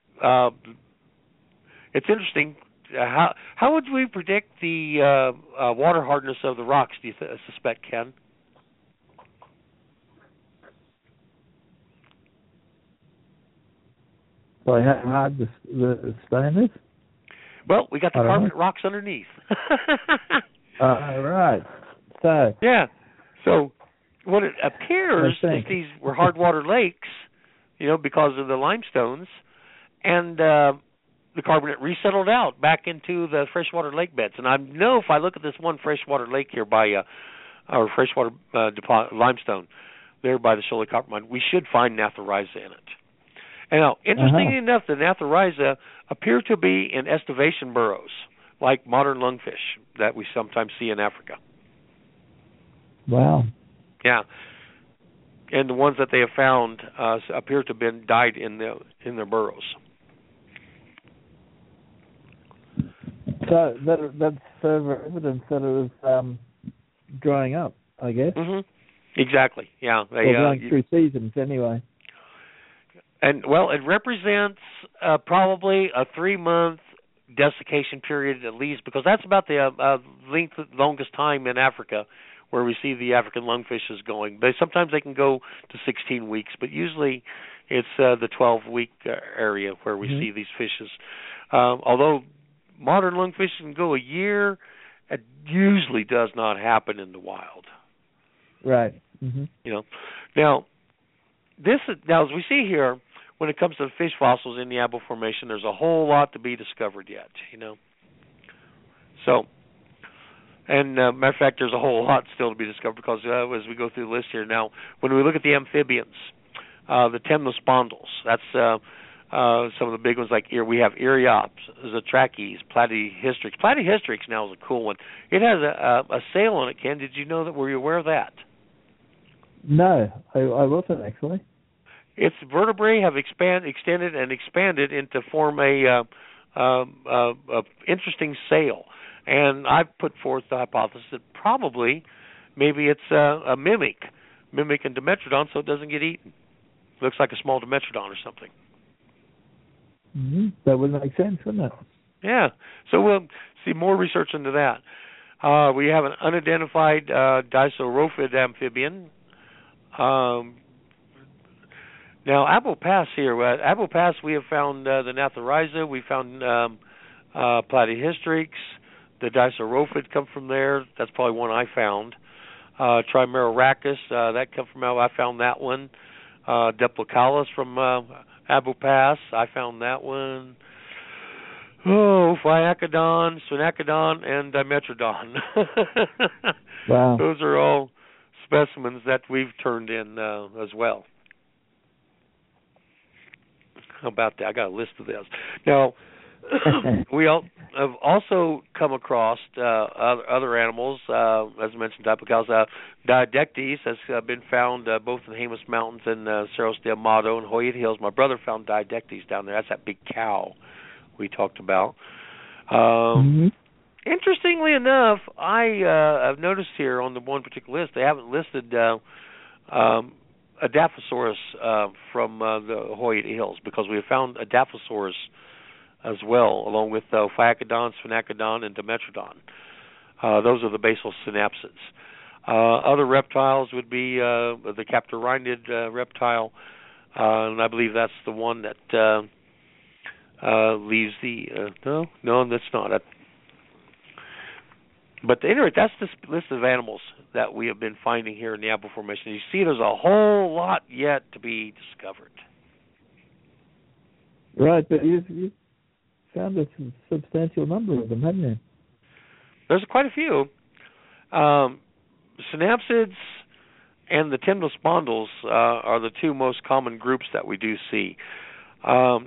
it's interesting, how would we predict the water hardness of the rocks, do you suspect, Ken? By how hard the stone is? Well, we got the carbonate rocks underneath. Right. So. Yeah. So what it appears is these were hard water lakes, because of the limestones, and the carbonate resettled out back into the freshwater lake beds. And I know if I look at this one freshwater lake here by our freshwater limestone there by the Shelley Copper Mine, we should find Gnathorhiza in it. And now, interestingly enough, the Gnathorhiza appear to be in estivation burrows, like modern lungfish that we sometimes see in Africa. Wow. Yeah. And the ones that they have found appear to have been died in their burrows. So that's further evidence that it was drying up, I guess. Mm-hmm. Exactly. Yeah. Going through seasons anyway. And, well, it represents probably a 3-month desiccation period at least, because that's about the longest time in Africa where we see the African lungfishes going. Sometimes they can go to 16 weeks, but usually it's the 12-week area where we see these fishes. Although modern lungfish can go a year, it usually does not happen in the wild. Right. Now as we see here, when it comes to fish fossils in the Abo Formation, there's a whole lot to be discovered yet. So, and matter of fact, there's a whole lot still to be discovered because as we go through the list here now, when we look at the amphibians, the temnospondyls, that's some of the big ones like we have Eriops, Zatraches, Platyhystrix. Platyhystrix now is a cool one. It has a sail on it, Ken. Did you know that? Were you aware of that? No, I wasn't actually. Its vertebrae have extended into form a interesting sail. And I've put forth the hypothesis that probably maybe it's a mimic in Dimetrodon so it doesn't get eaten. Looks like a small Dimetrodon or something. That would make sense, wouldn't it? Yeah. So we'll see more research into that. We have an unidentified Diceropid amphibian. Now, Abo Pass here. Abo Pass, we have found the Gnathorhiza. We found Platyhystrix. The Diceropid come from there. That's probably one I found. Trimerorhacus, that come from I found that one. Diplocaulus from Abo Pass, I found that one. Phyacodon, Sphenacodon, and Dimetrodon. Wow. Those are all specimens that we've turned in as well. How about that? I got a list of this. Now, we have also come across other animals, as I mentioned, Diplocaulus. Diadectes has been found both in the Jemez Mountains and Cerros de Amado and Hoyt Hills. My brother found Diadectes down there. That's that big cow we talked about. Interestingly enough, I've noticed here on the one particular list, they haven't listed Adaphosaurus from the Hoyt Hills because we have found Adaphosaurus as well, along with Phyacodon, Sphenacodon, and Dimetrodon. Those are the basal synapsids. Other reptiles would be the Captorhynid reptile, and I believe that's the one that leaves the... no, that's not. But anyway, that's the list of animals that we have been finding here in the Abo Formation. You see, there's a whole lot yet to be discovered. Right, but you found a substantial number of them, haven't you? There's quite a few. Synapsids and the temnospondyls are the two most common groups that we do see. Now,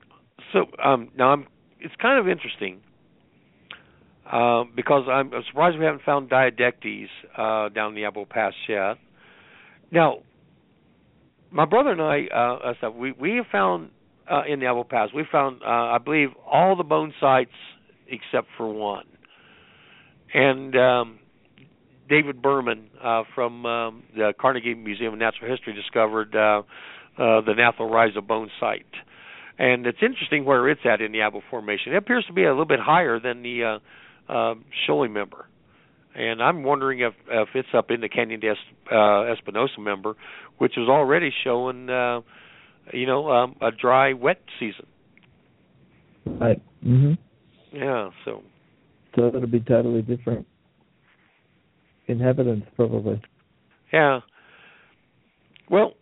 it's kind of interesting because I'm surprised we haven't found Diadectes down the Abo Pass yet. Now, my brother and I, we have found in the Abo Pass, we found, I believe, all the bone sites except for one. And David Berman from the Carnegie Museum of Natural History discovered the Gnathorhiza bone site. And it's interesting where it's at in the Abo Formation. It appears to be a little bit higher than the Shoaly member. And I'm wondering if it's up in the Canyon de Espinosa member, which is already showing, a dry, wet season. Right. Yeah, so it'll be totally different inhabitants, probably. Yeah. Well,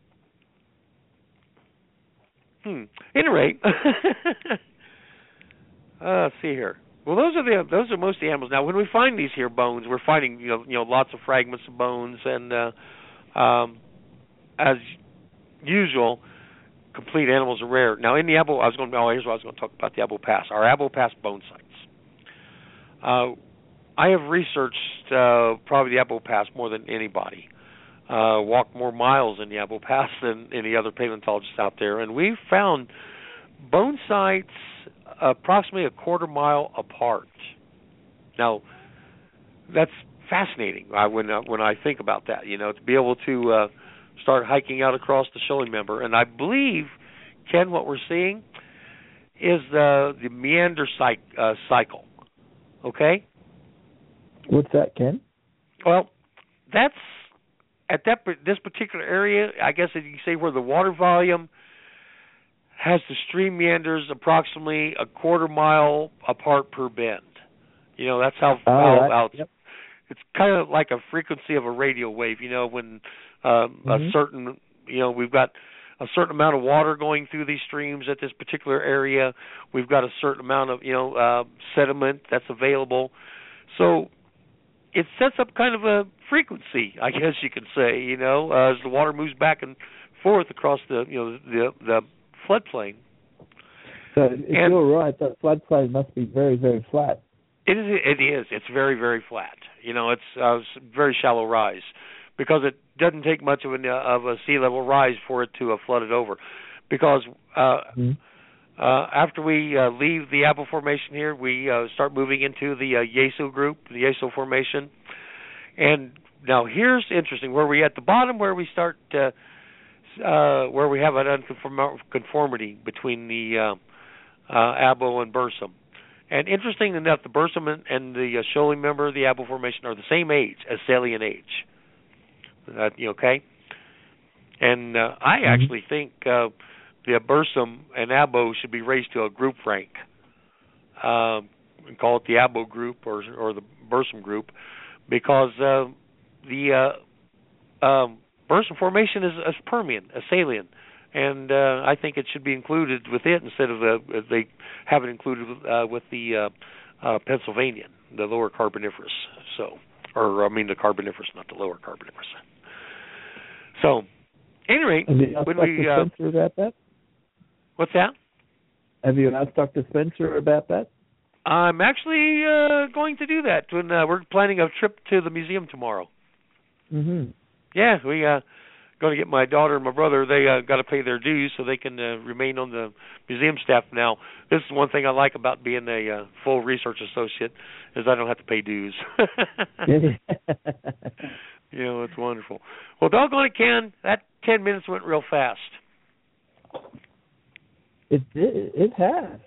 at any rate, let's see here. Well, those are most of the animals. Now, when we find these here bones, we're finding lots of fragments of bones, and as usual, complete animals are rare. Now, in the here's what I was going to talk about: the Abo Pass, our Abo Pass bone sites. I have researched probably the Abo Pass more than anybody. Walked more miles in the Abo Pass than any other paleontologists out there, and we've found bone sites approximately a quarter mile apart. Now, that's fascinating when I think about that. To be able to start hiking out across the Shoaly member, and I believe, Ken, what we're seeing is the meander cycle. Okay. What's that, Ken? Well, that's at this particular area, I guess you say where the water volume has the stream meanders approximately a quarter mile apart per bend. That's how it's kind of like a frequency of a radio wave. When a certain, we've got a certain amount of water going through these streams at this particular area. We've got a certain amount of, sediment that's available. So it sets up kind of a frequency, I guess you could say, as the water moves back and forth across the floodplain. So if you're right, that floodplain must be very, very flat. It is. It's very, very flat. It's very shallow rise, because it doesn't take much of a sea level rise for it to flood it over. Because after we leave the Apple Formation here, we start moving into the Yeso group, the Yeso Formation. And now here's interesting, where we at the bottom, where we start, where we have an unconformity between the Abo and Bursum. And interesting enough, the Bursum and the shoaling member of the Abo Formation are the same age, as salient age. Okay? And I actually think the Bursum and Abo should be raised to a group rank, and call it the Abo group or the Bursum group, because the Bursum Formation is Permian, a salient, and I think it should be included with it instead of they have it included with the Pennsylvanian, the lower Carboniferous. The Carboniferous, not the lower Carboniferous. So, anyway, when we Spencer about that? What's that? Have you asked Dr. Spencer about that? I'm actually going to do that. When we're planning a trip to the museum tomorrow. Mm-hmm. Yeah, we going to get my daughter and my brother. They got to pay their dues so they can remain on the museum staff. Now, this is one thing I like about being a full research associate, is I don't have to pay dues. It's wonderful. Well, doggone it, Ken, that 10 minutes went real fast. It has.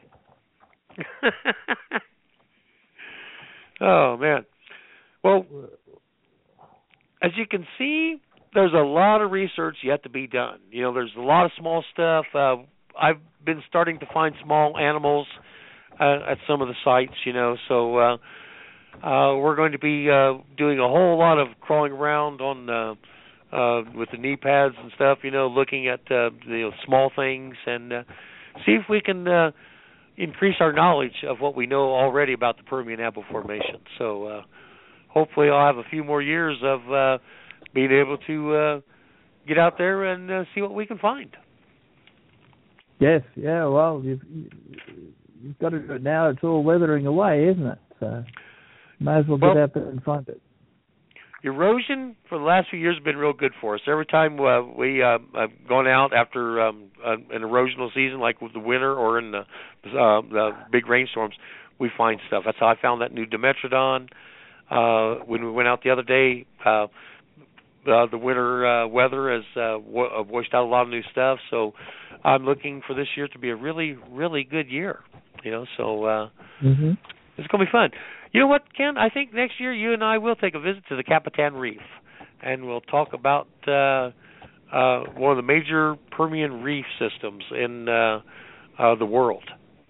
Oh, man. Well, as you can see, there's a lot of research yet to be done. There's a lot of small stuff. I've been starting to find small animals at some of the sites, so we're going to be doing a whole lot of crawling around on with the knee pads and stuff, looking at small things and see if we can increase our knowledge of what we know already about the Permian Abo Formation. So hopefully I'll have a few more years of being able to get out there and see what we can find. Yes, yeah, well, you've got to do it now. It's all weathering away, isn't it? So might as well get out there and find it. Erosion for the last few years has been real good for us. Every time we have gone out after an erosional season, like with the winter or in the big rainstorms, we find stuff. That's how I found that new Dimetrodon. When we went out the other day, the winter weather has washed out a lot of new stuff. So I'm looking for this year to be a really, really good year. So it's going to be fun. You know what, Ken? I think next year you and I will take a visit to the Capitan Reef, and we'll talk about one of the major Permian reef systems in the world.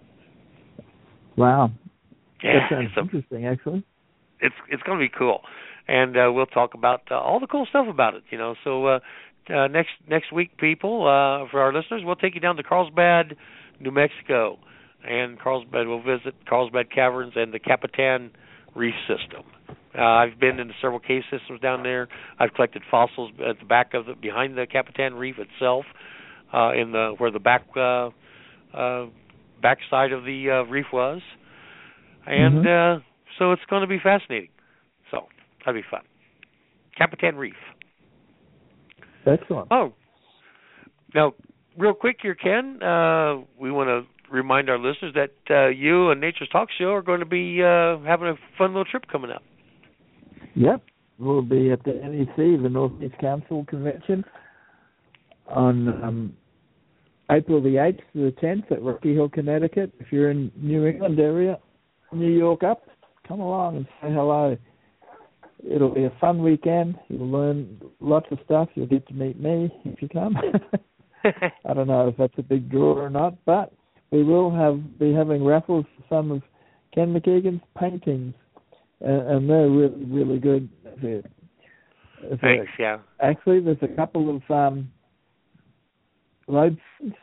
Wow. Yeah, that sounds interesting, actually. It's going to be cool, and we'll talk about all the cool stuff about it. So next week, people, for our listeners, we'll take you down to Carlsbad, New Mexico. And we'll visit Carlsbad Caverns and the Capitan Reef System. I've been in several cave systems down there. I've collected fossils at the back of behind the Capitan Reef itself, where the back side of the reef was, and so it's going to be fascinating. So that'll be fun. Capitan Reef. Excellent. Oh, now real quick here, Ken. We want to remind our listeners that you and Nature's Talk Show are going to be having a fun little trip coming up. Yep. We'll be at the NEC, the Northeast Council Convention, on April the 8th to the 10th at Rocky Hill, Connecticut. If you're in New England area, New York up, come along and say hello. it'll be a fun weekend. You'll learn lots of stuff. You'll get to meet me if you come. I don't know if that's a big draw or not, but we will be having raffles for some of Ken McKeegan's paintings, and they're really, really good. Thanks, yeah. Actually, there's a couple of loads,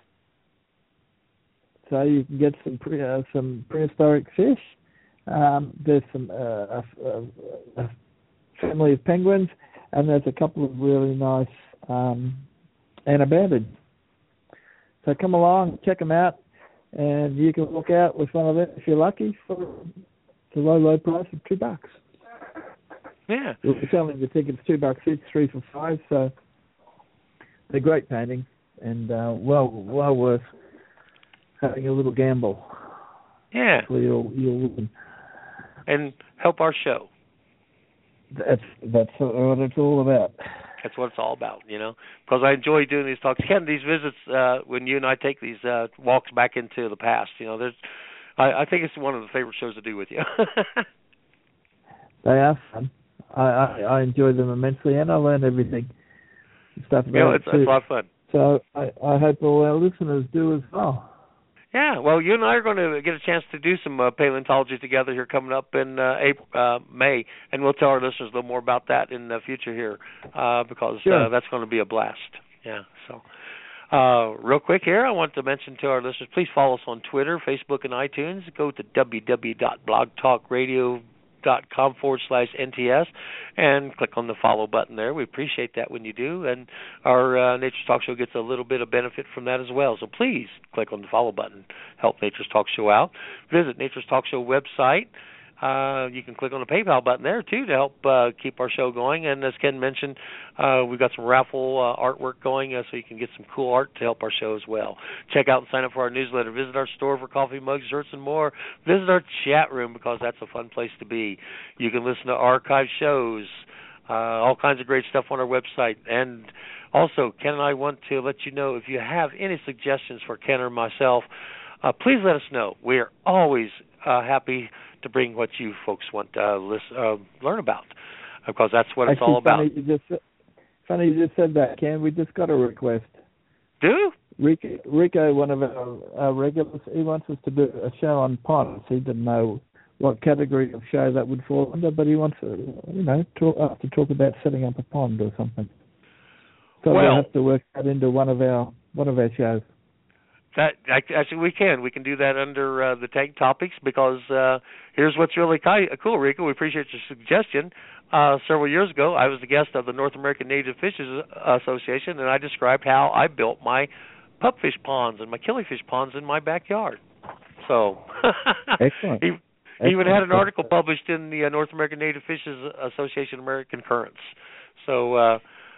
so you can get some prehistoric fish. There's some a family of penguins, and there's a couple of really nice anabandids. So come along, check them out, and you can walk out with one of them if you're lucky for the low price of $2. Yeah. We're selling the tickets $2 each, 3 for $5. So they're great paintings and well worth having a little gamble. Yeah. Hopefully you'll win. And help our show. That's what it's all about. That's what it's all about, because I enjoy doing these talks. Ken, these visits, when you and I take these walks back into the past, I think it's one of the favorite shows to do with you. They are fun. I enjoy them immensely, and I learn everything. Stuff about it's a lot of fun. So I hope all our listeners do as well. Yeah, well, you and I are going to get a chance to do some paleontology together here coming up in May, and we'll tell our listeners a little more about that in the future here because that's going to be a blast. Yeah, so real quick here, I want to mention to our listeners, please follow us on Twitter, Facebook, and iTunes. Go to www.blogtalkradio.com/NTS and click on the follow button there. We appreciate that when you do, and our Nature's Talk Show gets a little bit of benefit from that as well. So please click on the follow button. Help Nature's Talk Show out. Visit Nature's Talk Show website. You can click on the PayPal button there, too, to help keep our show going. And as Ken mentioned, we've got some raffle artwork going so you can get some cool art to help our show as well. Check out and sign up for our newsletter. Visit our store for coffee mugs, shirts, and more. Visit our chat room because that's a fun place to be. You can listen to archive shows, all kinds of great stuff on our website. And also, Ken and I want to let you know if you have any suggestions for Ken or myself, please let us know. We are always happy to bring what you folks want to learn about, because that's what it's all about. Funny you just said that, Ken. We just got a request. Do? Rico, one of our regulars, he wants us to do a show on ponds. He didn't know what category of show that would fall under, but he wants to talk about setting up a pond or something. So we'll have to work that into one of our shows. Actually, we can do that under the tag topics, because here's what's really cool, Rico. We appreciate your suggestion. Several years ago, I was the guest of the North American Native Fishes Association, and I described how I built my pupfish ponds and my killifish ponds in my backyard. So, excellent. He even had an article published in the North American Native Fishes Association American Currents. So,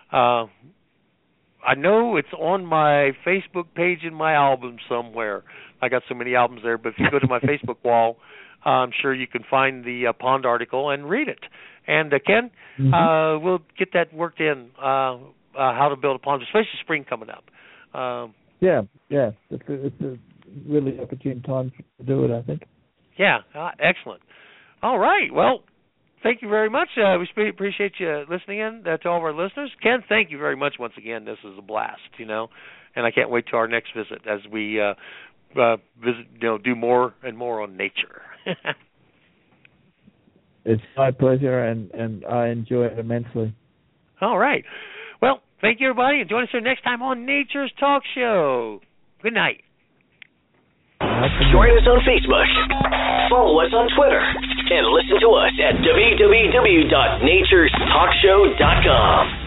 I know it's on my Facebook page in my album somewhere. I got so many albums there, but if you go to my Facebook wall, I'm sure you can find the pond article and read it. And Ken, we'll get that worked in, how to build a pond, especially spring coming up. Yeah, it's a really opportune time to do it, I think. Yeah, excellent. All right, well, thank you very much. We appreciate you listening in to all of our listeners. Ken, thank you very much once again. This is a blast, and I can't wait to our next visit as we visit, do more and more on nature. It's my pleasure, and I enjoy it immensely. All right. Well, thank you, everybody, and join us here next time on Nature's Talk Show. Good night. Join us on Facebook, follow us on Twitter, and listen to us at www.naturestalkshow.com.